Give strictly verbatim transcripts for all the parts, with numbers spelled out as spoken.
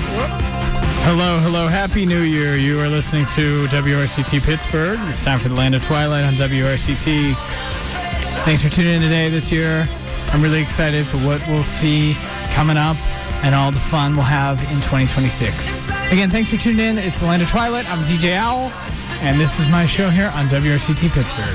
Hello, hello, Happy New Year. You are listening to W R C T Pittsburgh. It's time for the Land of Twilight on W R C T. Thanks for tuning in today this year. I'm really excited for what we'll see coming up and all the fun we'll have in twenty twenty-six. Again, thanks for tuning in. It's the Land of Twilight. I'm D J Owl, and this is my show here on W R C T Pittsburgh.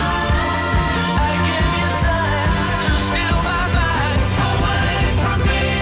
Away from me.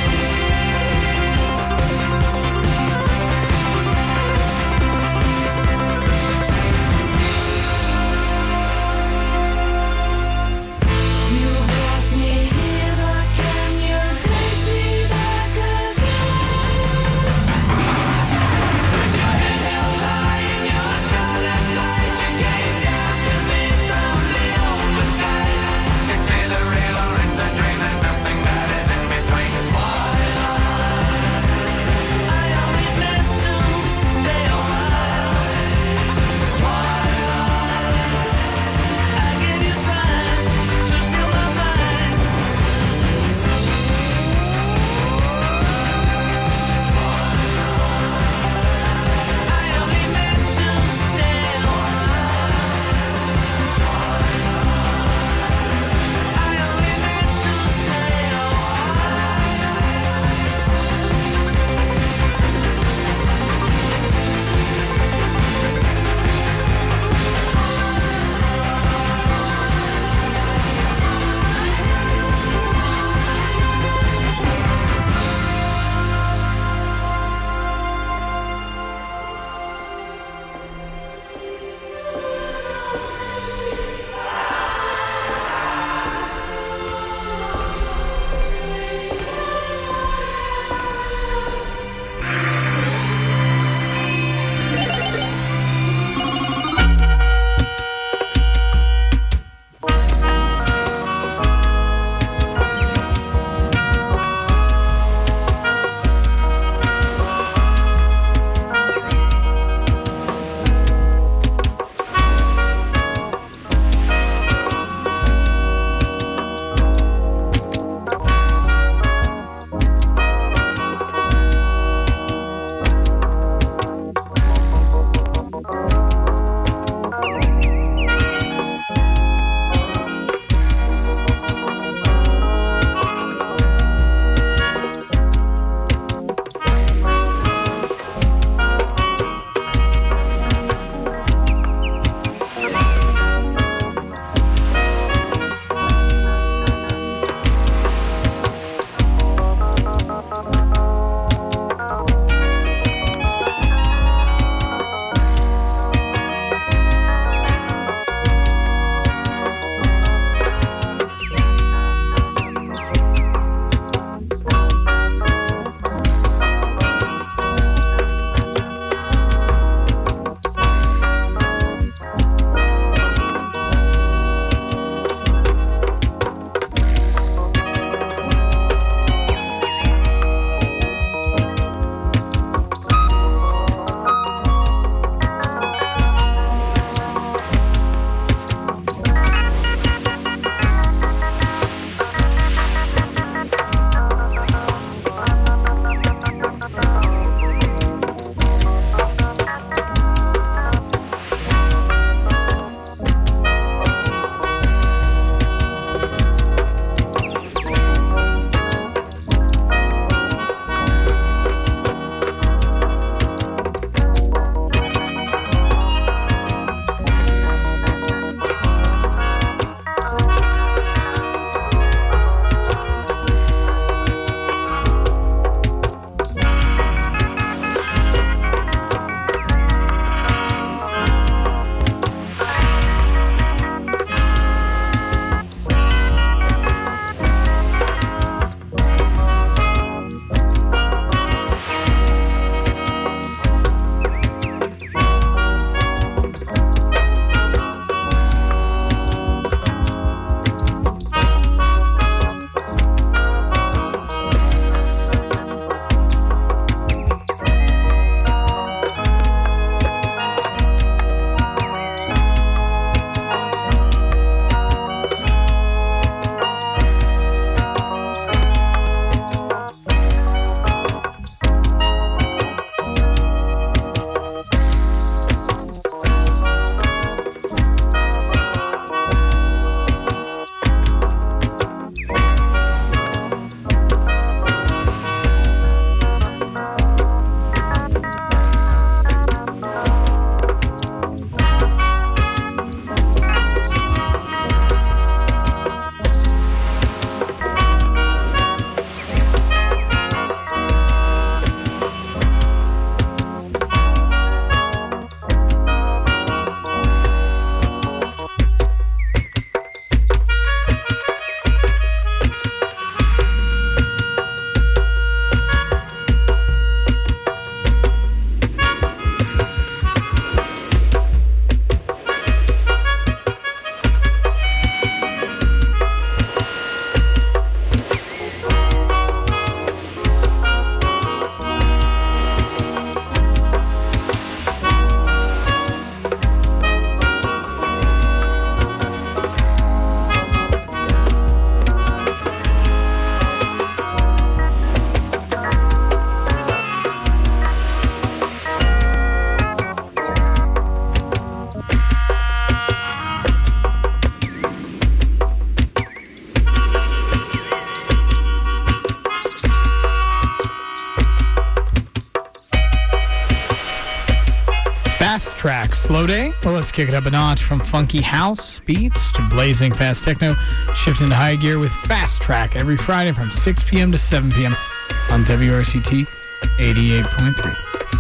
Fast Track Slow Day. Well, let's kick it up a notch from funky house beats to blazing fast techno. Shift into high gear with Fast Track every Friday from six p.m. to seven p.m. on W R C T eighty-eight point three.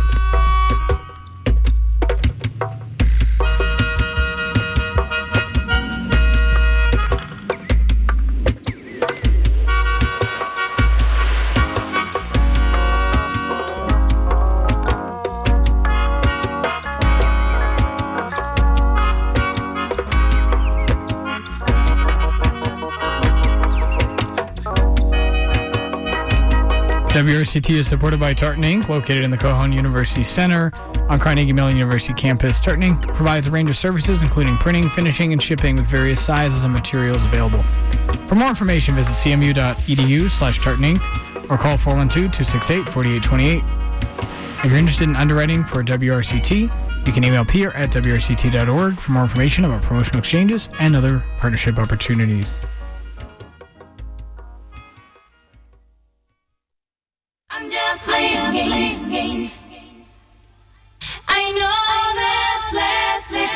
W R C T is supported by Tartan Incorporated, located in the Cohon University Center on Carnegie Mellon University campus. Tartan Incorporated provides a range of services, including printing, finishing, and shipping with various sizes and materials available. For more information, visit cmu.edu slash Tartan Incorporated or call four one two, two six eight, four eight two eight. If you're interested in underwriting for W R C T, you can email Peter at W R C T dot org for more information about promotional exchanges and other partnership opportunities. I'm just playing games, games. I know there's plastic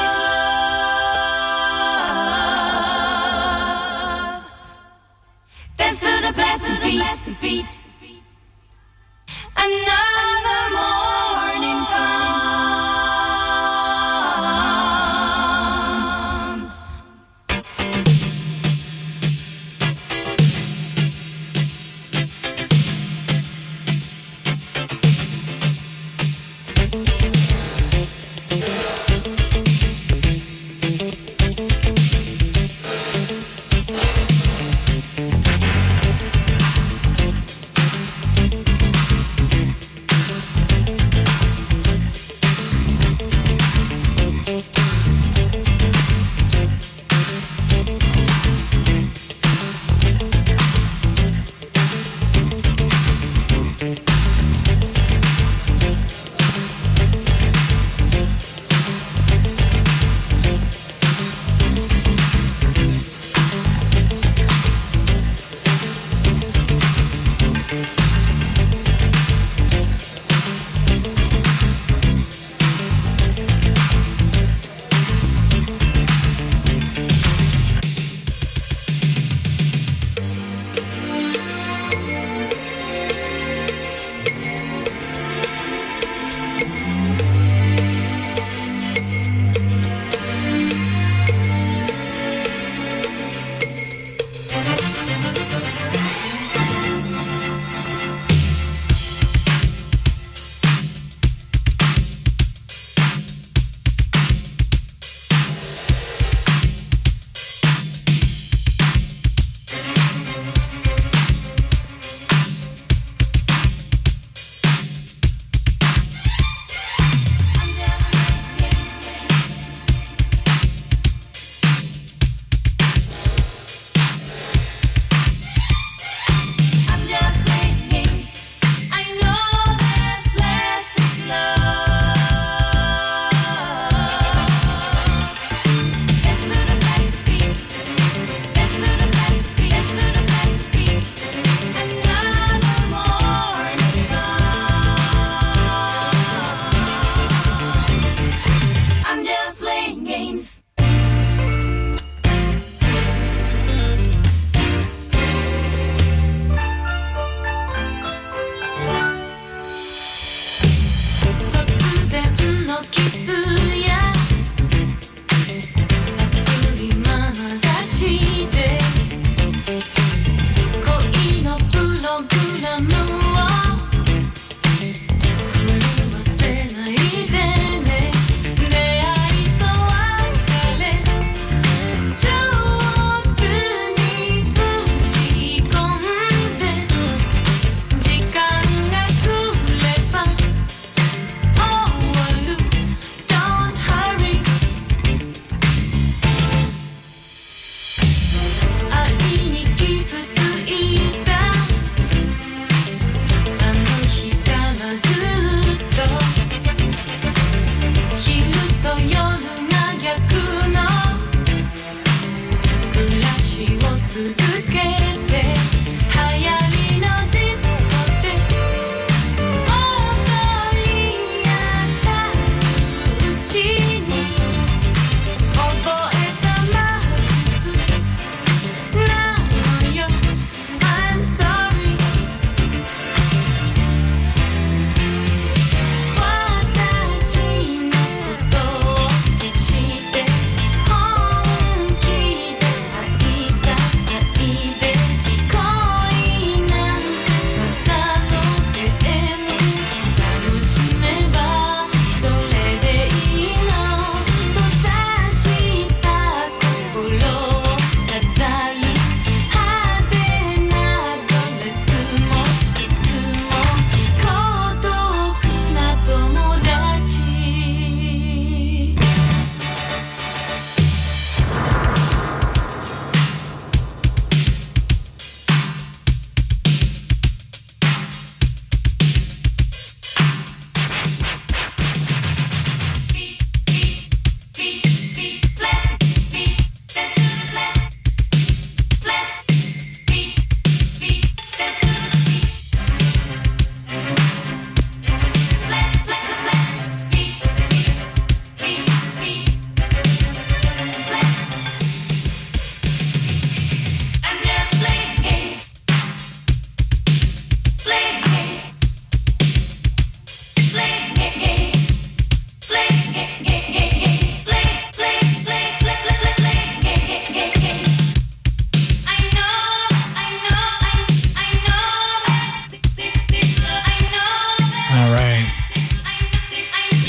love. Dance to the plastic beat. Another morning comes.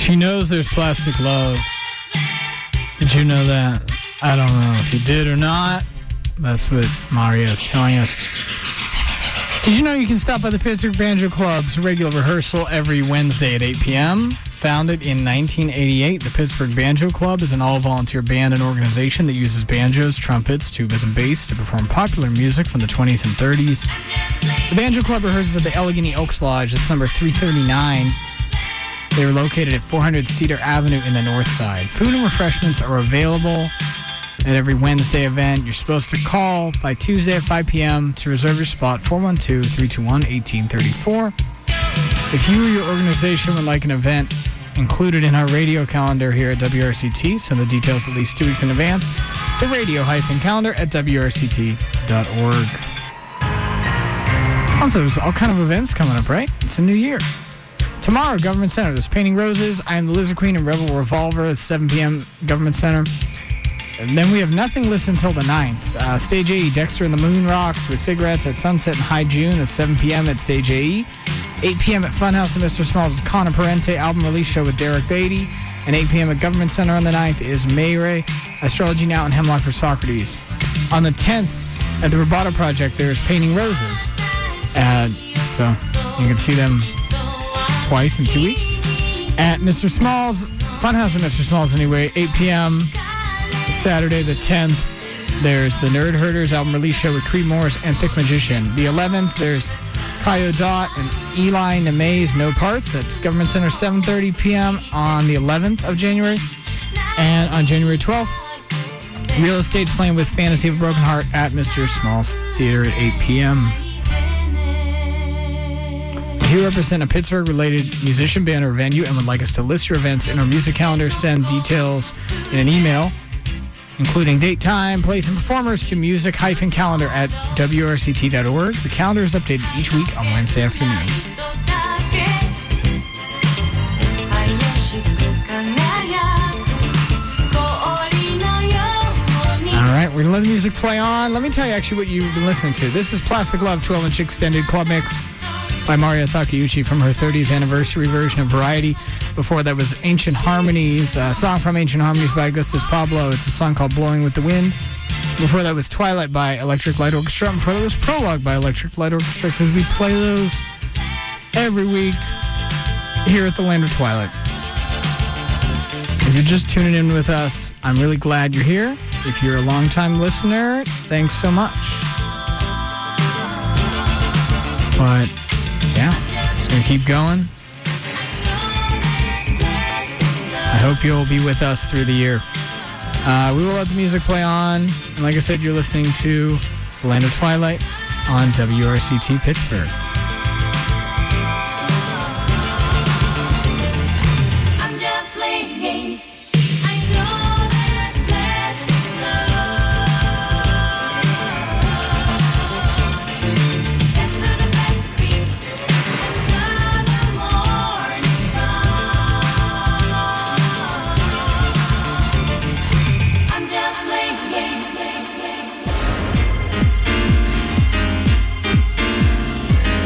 She knows there's Plastic Love. Did you know that? I don't know if you did or not. That's what Mario is telling us. Did you know you can stop by the Pittsburgh Banjo Club's regular rehearsal every Wednesday at eight p.m.? Founded in nineteen eighty-eight, the Pittsburgh Banjo Club is an all-volunteer band and organization that uses banjos, trumpets, tubas, and bass to perform popular music from the twenties and thirties. The Banjo Club rehearses at the Allegheny Oaks Lodge. That's number three thirty-nine. They are located at four hundred Cedar Avenue in the north side. Food and refreshments are available at every Wednesday event. You're supposed to call by Tuesday at five p.m. to reserve your spot, four one two, three two one, one eight three four. If you or your organization would like an event included in our radio calendar here at W R C T, send the details at least two weeks in advance to radio-calendar at W R C T dot org. Also, there's all kind of events coming up, right? It's a new year. Tomorrow, Government Center, there's Painting Roses, I Am the Lizard Queen, and Rebel Revolver at seven p.m. Government Center. And then we have nothing listed until the ninth. Uh, Stage A E, Dexter and the Moon Rocks with Cigarettes at Sunset in High June at seven p.m. at Stage A E. eight p.m. at Funhouse and Mister Smalls' Connor Parente album release show with Derek Beatty. And eight p.m. at Government Center on the ninth is May Ray, Astrology Now, and Hemlock for Socrates. On the tenth, at the Roboto Project, there's Painting Roses. Uh, so you can see them twice in two weeks. At Mister Smalls, Funhouse and Mister Smalls anyway, eight p.m. Saturday the tenth, there's the Nerd Herders album release show with Creed Morris and Thick Magician. The eleventh, there's Kaio Dot and Eli Nemei's No Parts at Government Center, seven thirty p.m. on the eleventh of January. And on January twelfth, Real Estate's playing with Fantasy of a Broken Heart at Mister Smalls Theater at eight p.m. If you represent a Pittsburgh-related musician, band, or venue and would like us to list your events in our music calendar, send details in an email, including date, time, place, and performers to music-calendar at W R C T dot org. The calendar is updated each week on Wednesday afternoon. All right, we're going to let the music play on. Let me tell you actually what you've been listening to. This is Plastic Love twelve-inch Extended Club Mix by Maria Takeuchi from her thirtieth anniversary version of Variety. Before that was Ancient Harmonies, a song from Ancient Harmonies by Augustus Pablo. It's a song called Blowing with the Wind. Before that was Twilight by Electric Light Orchestra. Before that was Prologue by Electric Light Orchestra, because we play those every week here at the Land of Twilight. If you're just tuning in with us, I'm really glad you're here. If you're a longtime listener, thanks so much. But yeah, just gonna keep going. I hope you'll be with us through the year. Uh, we will let the music play on. And like I said, you're listening to The Land of Twilight on W R C T Pittsburgh. I'm just playing games. I know there's plastic love. That's to the plastic beat. Another morning come. I'm just playing games.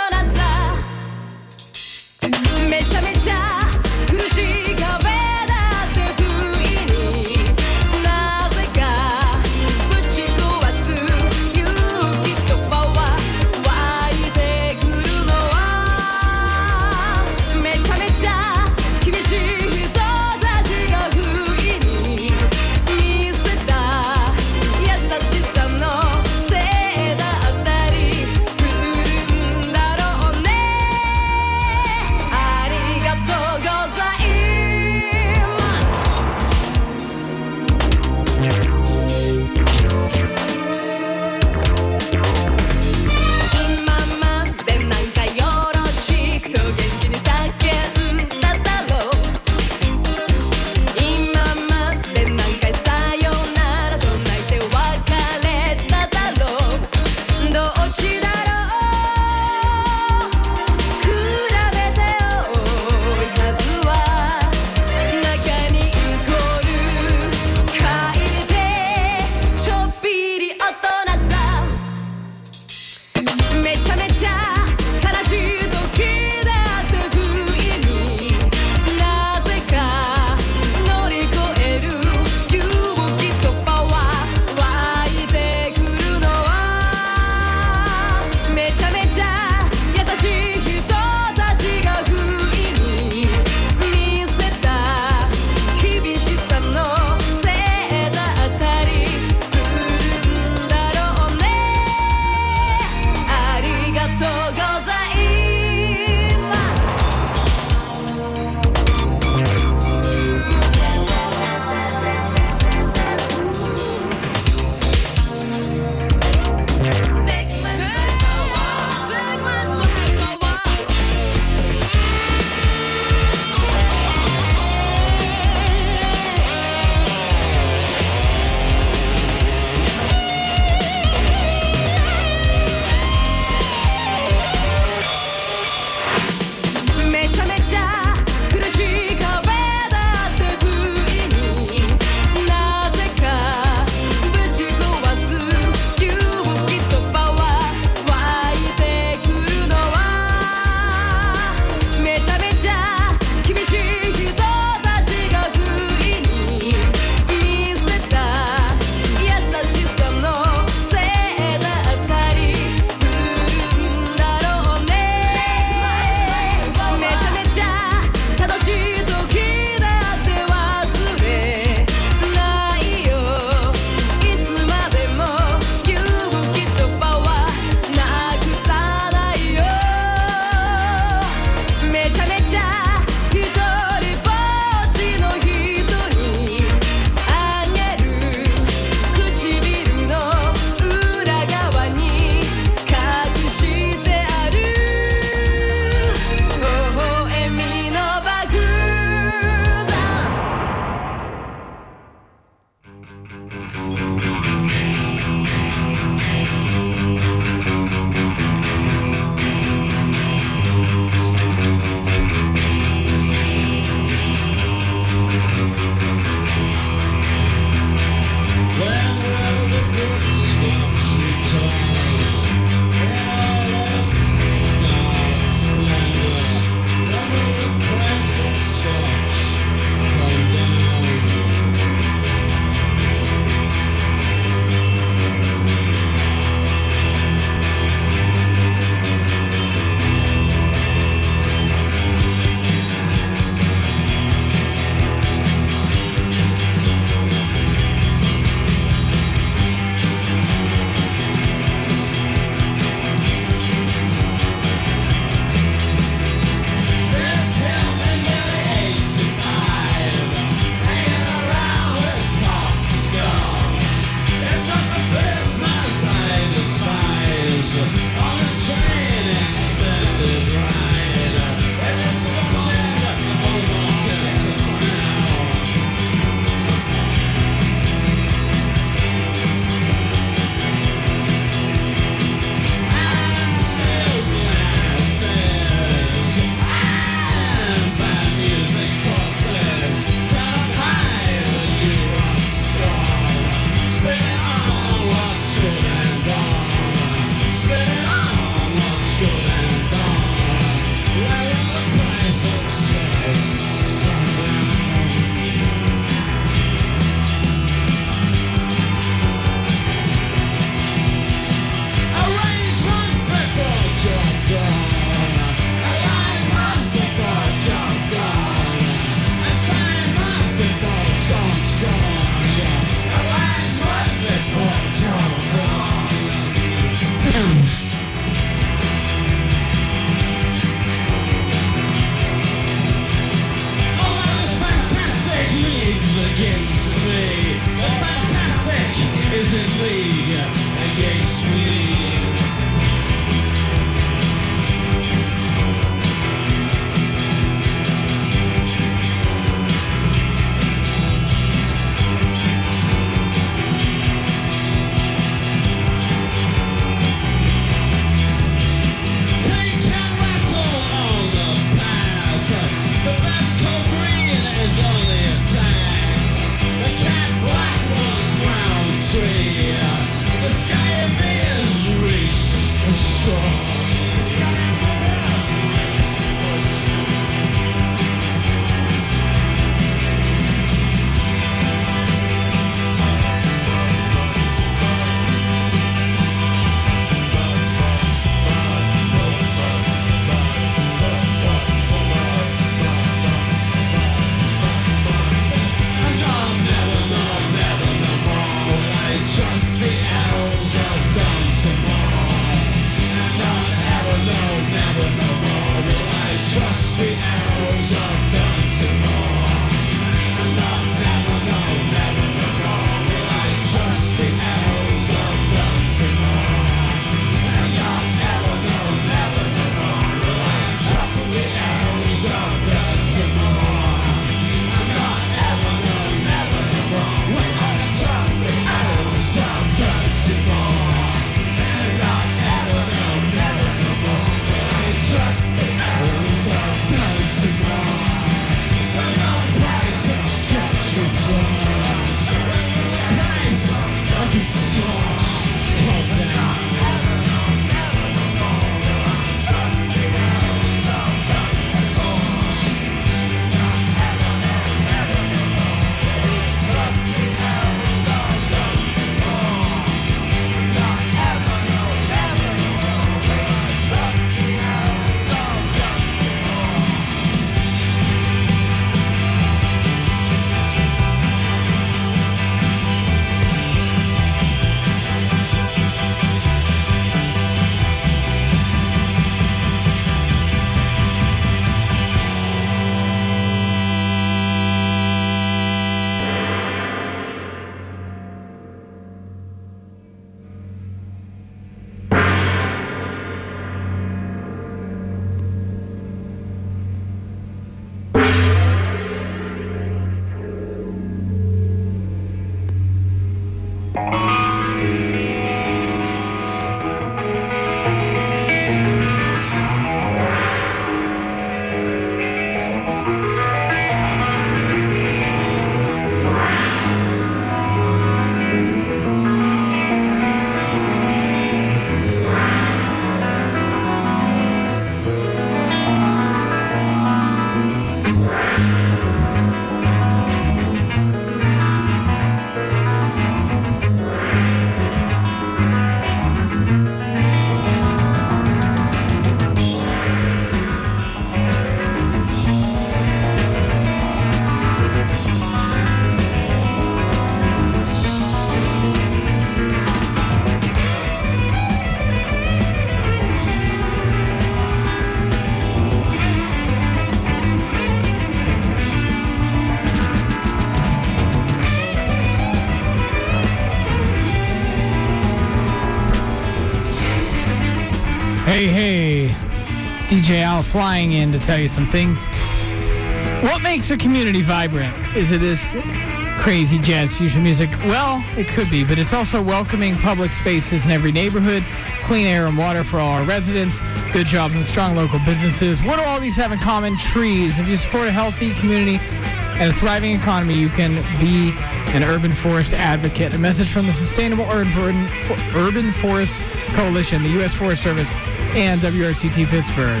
Hey, hey, it's D J Al flying in to tell you some things. What makes a community vibrant? Is it this crazy jazz fusion music? Well, it could be, but it's also welcoming public spaces in every neighborhood, clean air and water for all our residents, good jobs and strong local businesses. What do all these have in common? Trees. If you support a healthy community and a thriving economy, you can be an urban forest advocate. A message from the Sustainable Urban, Urban Forest Coalition, the U S Forest Service, and W R C T Pittsburgh.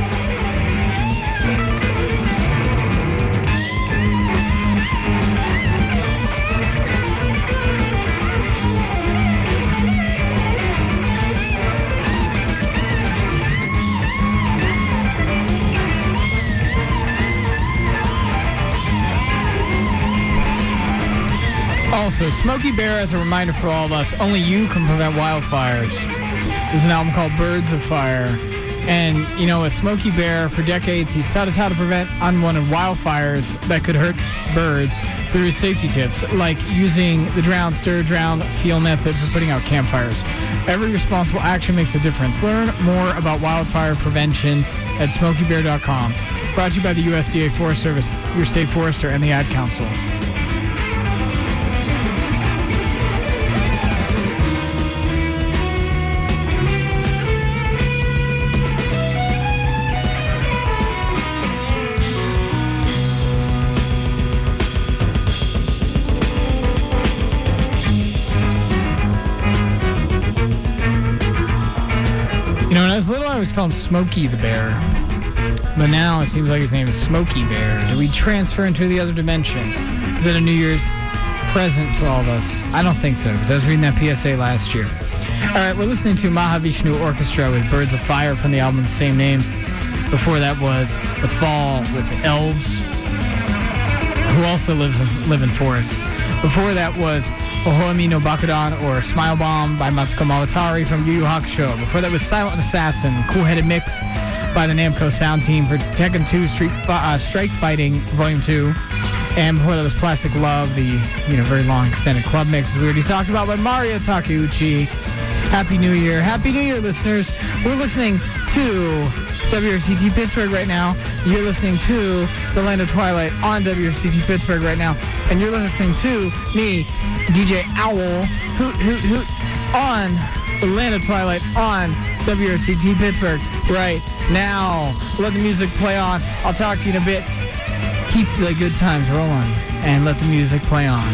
Also, Smokey Bear, as a reminder for all of us, only you can prevent wildfires. There's an album called Birds of Fire. And, you know, with Smokey Bear, for decades, he's taught us how to prevent unwanted wildfires that could hurt birds through his safety tips, like using the drown, stir, drown, feel method for putting out campfires. Every responsible action makes a difference. Learn more about wildfire prevention at smokey bear dot com. Brought to you by the U S D A Forest Service, your state forester, and the Ad Council. You know, when I was little, I always called him Smokey the Bear. But now it seems like his name is Smokey Bear. Do we transfer into the other dimension? Is it a New Year's present to all of us? I don't think so, because I was reading that P S A last year. All right, we're listening to Mahavishnu Orchestra with Birds of Fire from the album of the same name. Before that was The Fall with Elves, who also lives in, live in forests. Before that was Ohoemi no Bakudan, or Smile Bomb by Matsuko Mawatari from Yu Yu Hakusho. Before that was Silent Assassin, Cool-Headed Mix by the Namco Sound Team for Tekken two Street uh, Strike Fighting Volume two. And before that was Plastic Love, the you know very long extended club mix, as we already talked about, by Mario Takeuchi. Happy New Year. Happy New Year, listeners. We're listening to W R C T Pittsburgh right now. You're listening to The Land of Twilight on W R C T Pittsburgh right now. And you're listening to me, D J Owl, hoot, hoot, hoot, on The Land of Twilight on W R C T Pittsburgh right now. Let the music play on. I'll talk to you in a bit. Keep the good times rolling and let the music play on.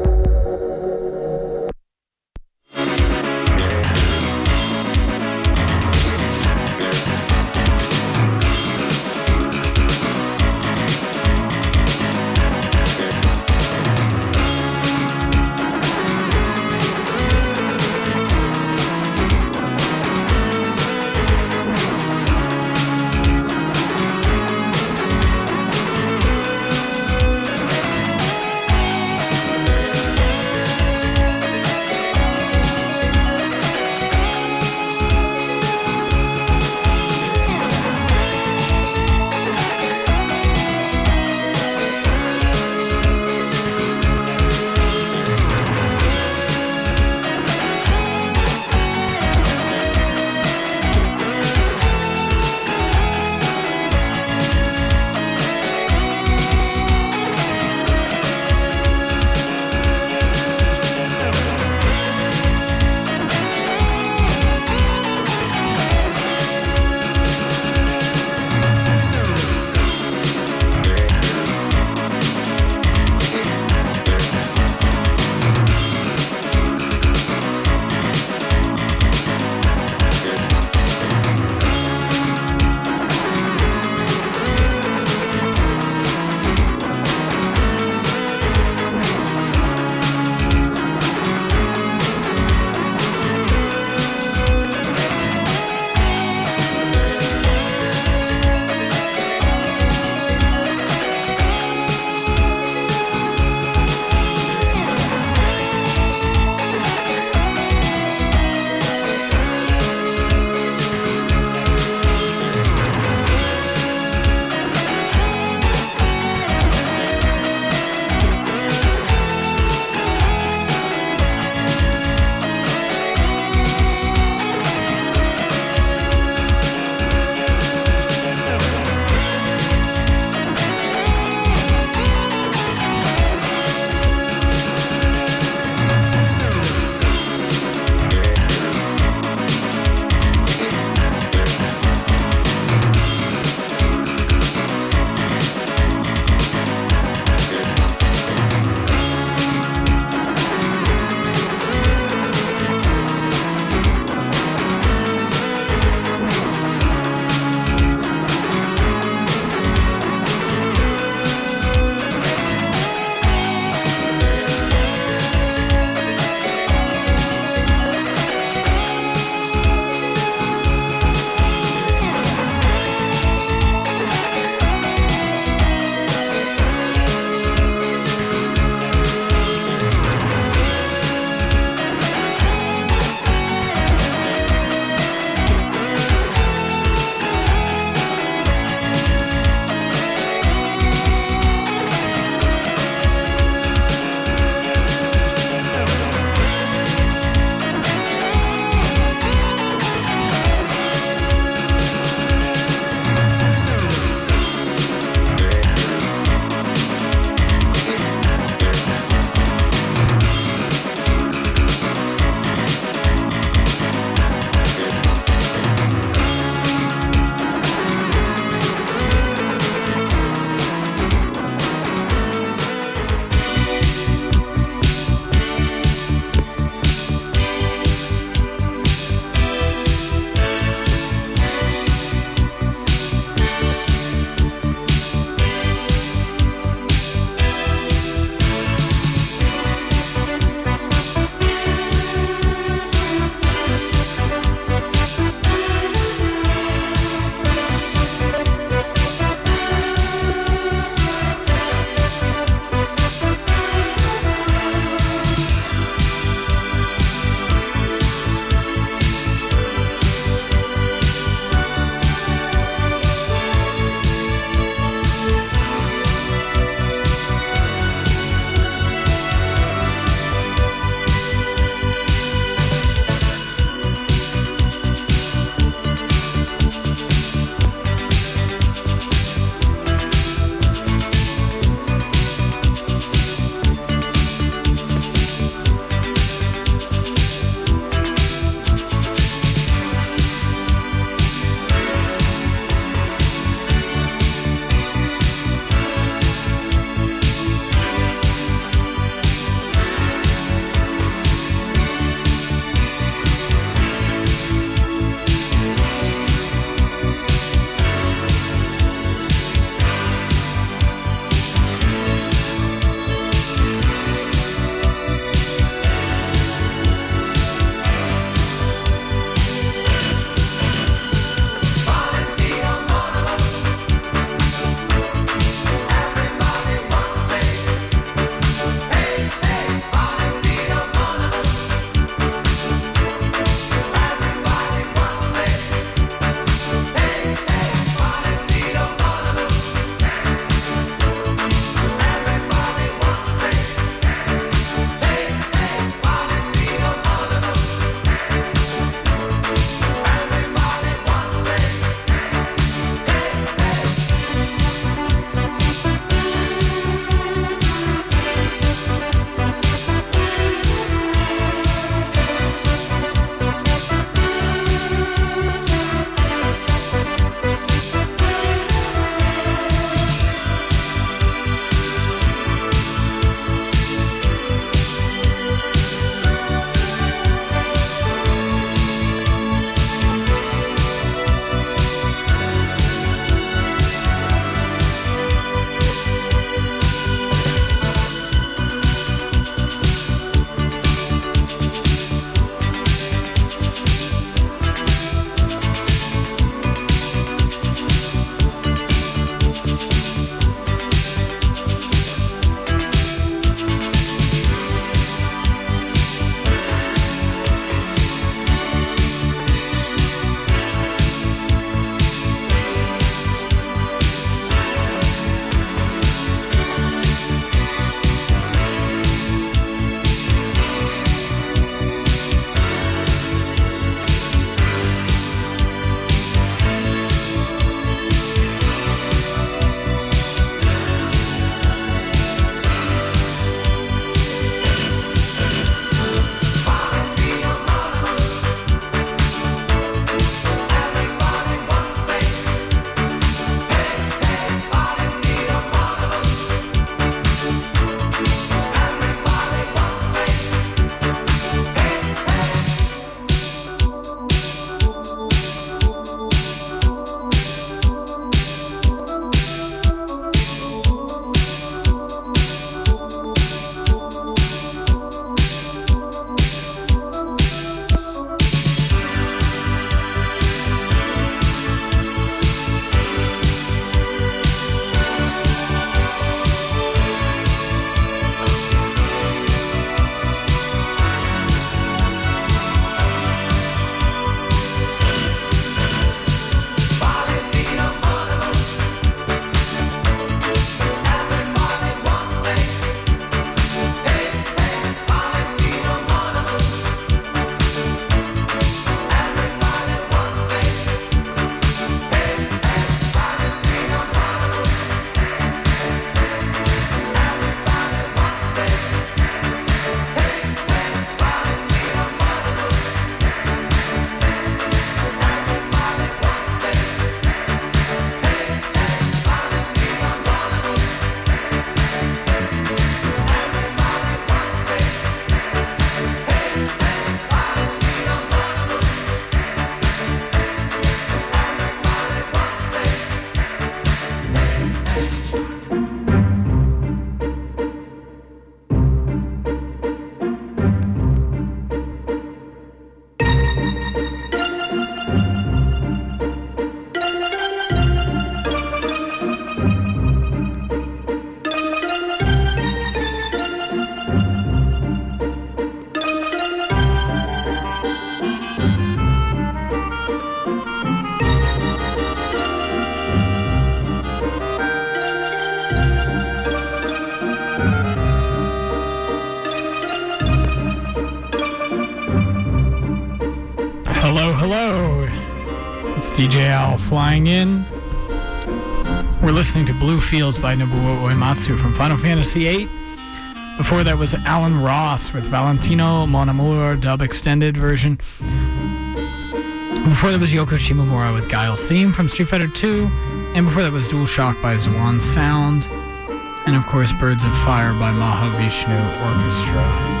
hello. It's D J Al flying in. We're listening to Blue Fields by Nobuo Uematsu from Final Fantasy eight. Before that was Alan Ross with Valentino Mon Amour dub extended version. Before that was Yoko Shimomura with Guile's theme from Street Fighter two. And before that was Dual Shock by Zwan Sound. And of course Birds of Fire by Mahavishnu Orchestra.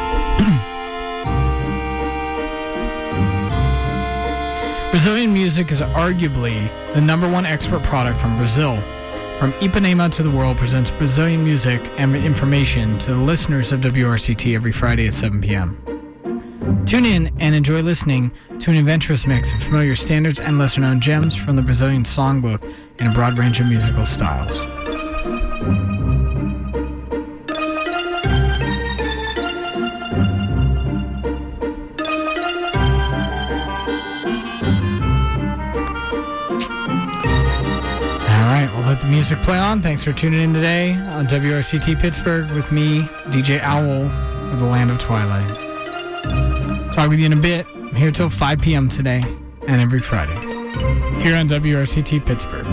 Brazilian music is arguably the number one export product from Brazil. From Ipanema to the World presents Brazilian music and information to the listeners of W R C T every Friday at seven p.m. Tune in and enjoy listening to an adventurous mix of familiar standards and lesser-known gems from the Brazilian songbook in a broad range of musical styles. Let the music play on. Thanks for tuning in today on W R C T Pittsburgh with me, D J Owl of the Land of Twilight. Talk with you in a bit. I'm here till five p.m. today and every Friday here on W R C T Pittsburgh.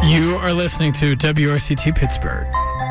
You are listening to W R C T Pittsburgh.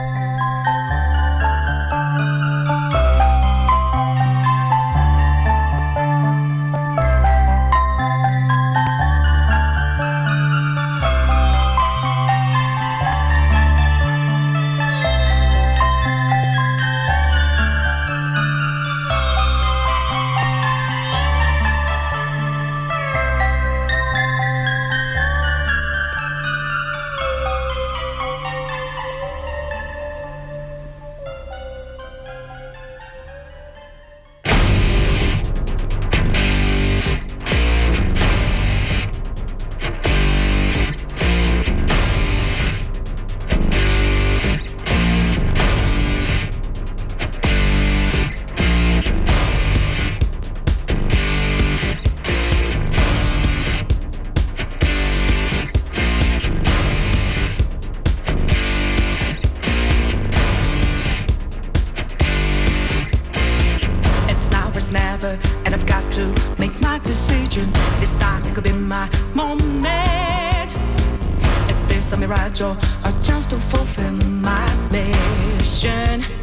And I've got to make my decision. This time could be my moment. Is this a mirage or a chance to fulfill my mission?